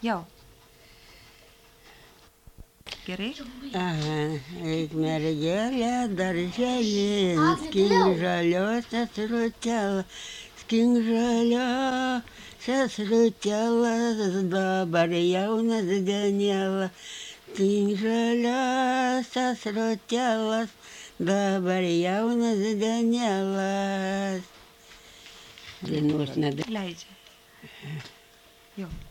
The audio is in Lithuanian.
Jo. Gerai? Aha, eik mergelė darželin, skink žaliosios rūtelas, skink žaliosios rūtelas, dabar jaunas Daniela, skink žaliosios rūtelas, dabar jaunas Danielas. Dainuos nedainuos. Leidžia. Jo.